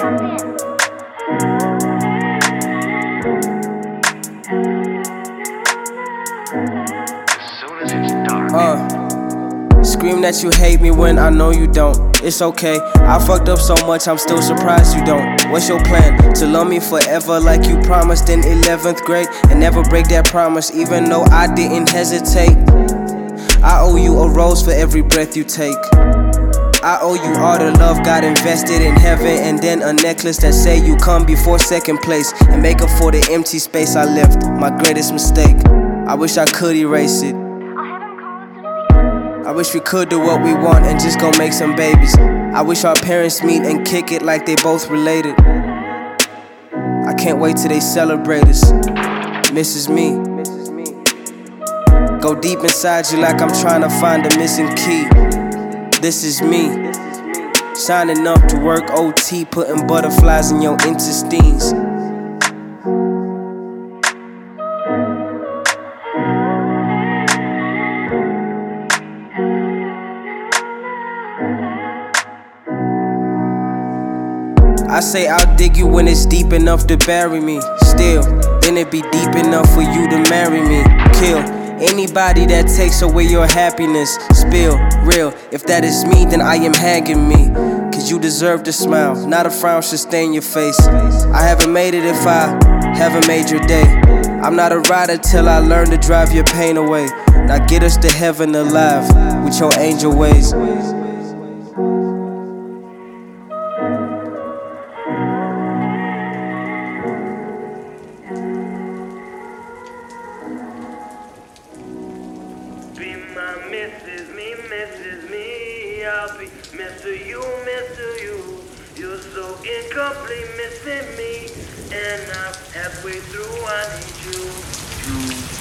Scream that you hate me when I know you don't. It's okay, I fucked up so much I'm still surprised you don't. What's your plan? To love me forever like you promised in 11th grade, and never break that promise even though I didn't hesitate. I owe you a rose for every breath you take. I owe you all the love God invested in heaven, and then a necklace that say you come before second place, and make up for the empty space I left. My greatest mistake, I wish I could erase it. I wish we could do what we want and just go make some babies. I wish our parents meet and kick it like they both related. I can't wait till they celebrate us. Mrs. Me. Go deep inside you like I'm trying to find a missing key. This is me. Signing up to work OT, putting butterflies in your intestines. I say I'll dig you when it's deep enough to bury me. Still, then it be deep enough for you to marry me. Kill anybody that takes away your happiness. Spill, real, if that is me, then I am hanging me. Cause you deserve to smile, not a frown should stain your face. I haven't made it if I haven't made your day. I'm not a rider till I learn to drive your pain away. Now get us to heaven alive with your angel ways. Be my Mrs. Me, I'll be Mr. You. You're so incomplete, missing me, and I'm halfway through, I need you.